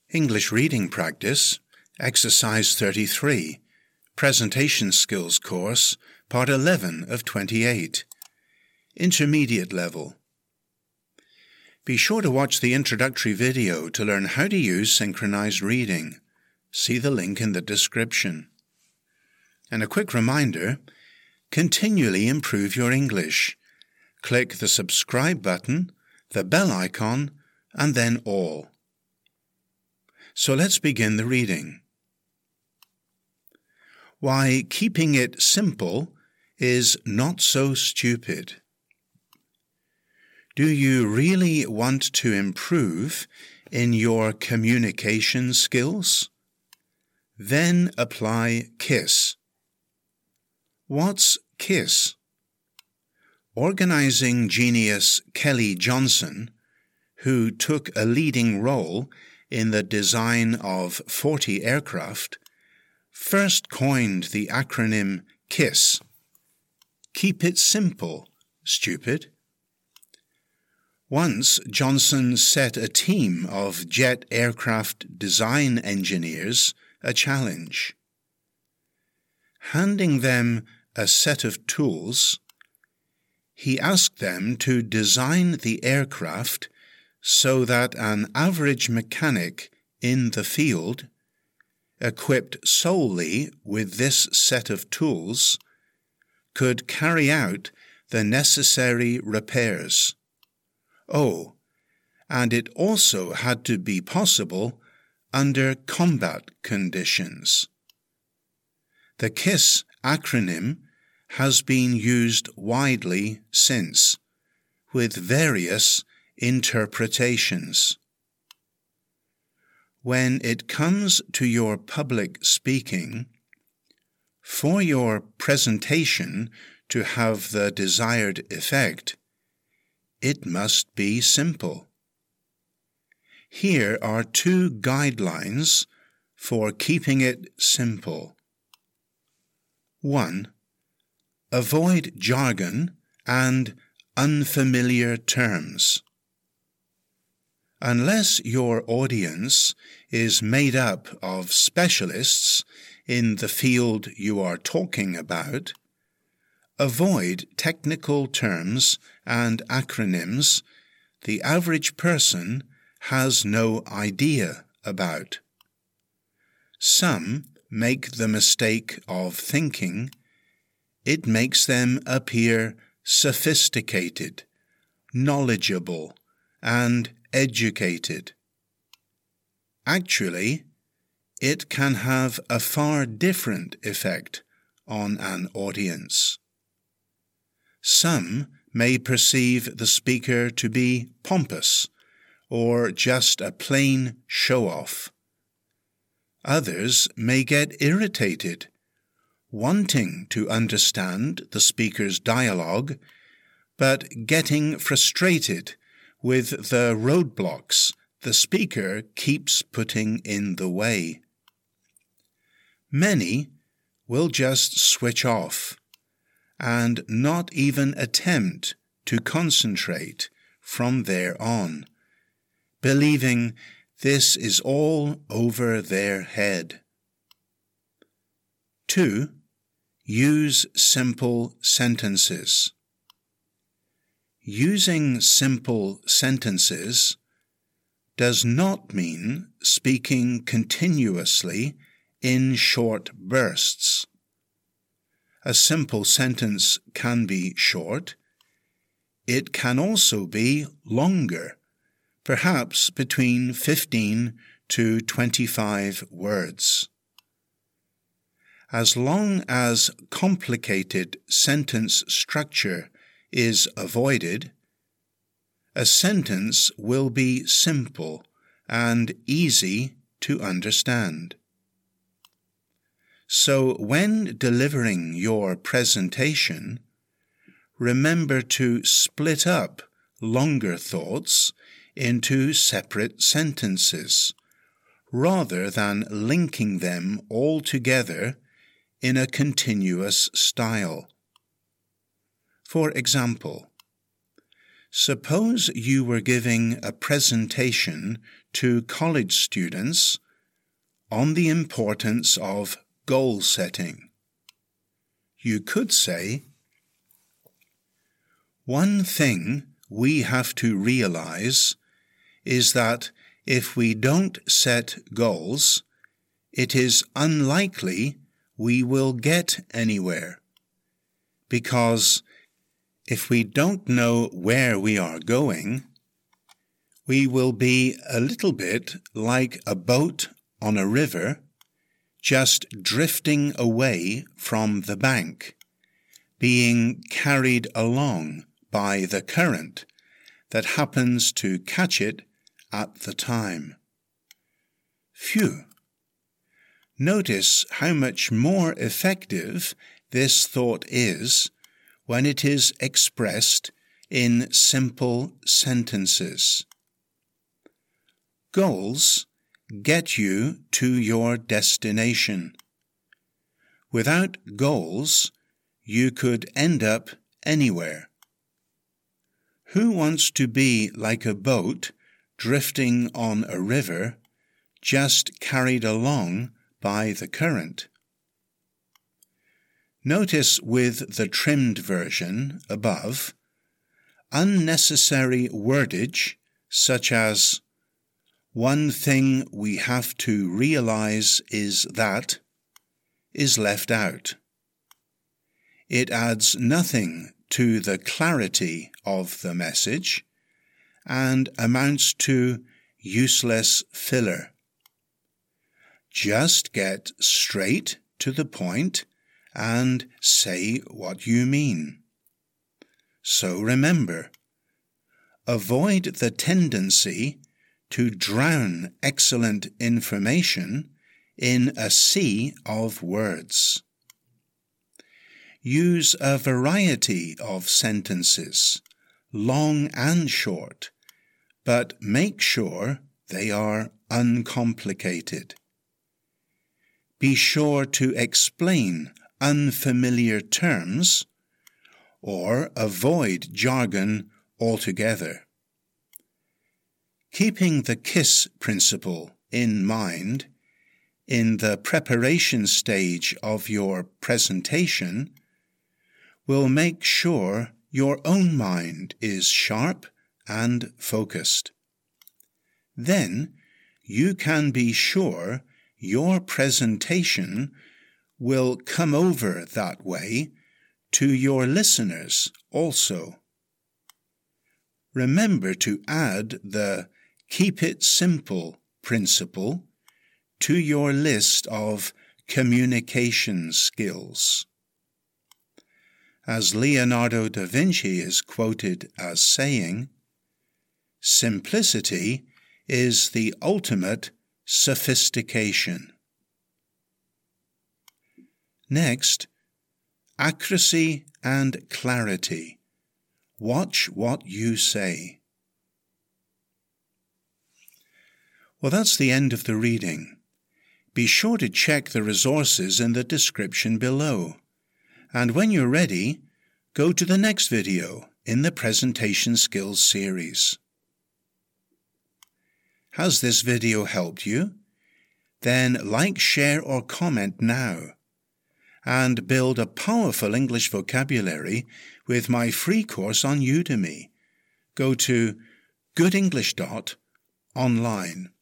English Reading Practice, Exercise 33, Presentation Skills Course, Part 11 of 28, Intermediate Level. Be sure to watch the introductory video to learn how to use synchronized reading. See the link in the description. And a quick reminder, continually improve your English. Click the subscribe button, the bell icon, and then all. So let's begin the reading. Why keeping it simple is not so stupid. Do you really want to improve in your communication skills? Then apply KISS. What's KISS? Organizing genius Kelly Johnson, who took a leading role in the design of 40 aircraft, first coined the acronym KISS. Keep it simple, stupid. Once Johnson set a team of jet aircraft design engineers a challenge. Handing them a set of tools, he asked them to design the aircraft so that an average mechanic in the field, equipped solely with this set of tools, could carry out the necessary repairs. Oh, and it also had to be possible under combat conditions. The KISS acronym has been used widely since, with various interpretations. When it comes to your public speaking, for your presentation to have the desired effect, it must be simple. Here are 2 guidelines for keeping it simple. 1. Avoid jargon and unfamiliar terms. Unless your audience is made up of specialists in the field you are talking about, avoid technical terms and acronyms the average person has no idea about. Some make the mistake of thinking it makes them appear sophisticated, knowledgeable, and educated. Actually, it can have a far different effect on an audience. Some may perceive the speaker to be pompous or just a plain show-off. Others may get irritated, wanting to understand the speaker's dialogue, but getting frustrated with the roadblocks the speaker keeps putting in the way. Many will just switch off and not even attempt to concentrate from there on, believing this is all over their head. 2. Use simple sentences. Using simple sentences does not mean speaking continuously in short bursts. A simple sentence can be short. It can also be longer, perhaps between 15 to 25 words. As long as complicated sentence structure is avoided, a sentence will be simple and easy to understand. So when delivering your presentation, remember to split up longer thoughts into separate sentences, rather than linking them all together in a continuous style. For example, Suppose you were giving a presentation to college students on the importance of goal setting. You could say, "One thing we have to realize is that if we don't set goals, it is unlikely we will get anywhere. Because if we don't know where we are going, we will be a little bit like a boat on a river, just drifting away from the bank, being carried along by the current that happens to catch it at the time." Phew! Notice how much more effective this thought is when it is expressed in simple sentences. Goals get you to your destination. Without goals, you could end up anywhere. Who wants to be like a boat drifting on a river, just carried along by the current? Notice with the trimmed version above, unnecessary wordage such as "one thing we have to realize is that" is left out. It adds nothing to the clarity of the message and amounts to useless filler. Just get straight to the point and say what you mean. So remember, avoid the tendency to drown excellent information in a sea of words. Use a variety of sentences, long and short, but make sure they are uncomplicated. Be sure to explain unfamiliar terms or avoid jargon altogether. Keeping the KISS principle in mind in the preparation stage of your presentation will make sure your own mind is sharp and focused. Then you can be sure your presentation will come over that way to your listeners also. Remember to add the Keep It Simple principle to your list of communication skills. As Leonardo da Vinci is quoted as saying, "Simplicity is the ultimate sophistication." Next, accuracy and clarity. Watch what you say. Well, that's the end of the reading. Be sure to check the resources in the description below. And when you're ready, go to the next video in the Presentation Skills series. Has this video helped you? Then like, share, or comment now. And build a powerful English vocabulary with my free course on Udemy. Go to goodenglish.online.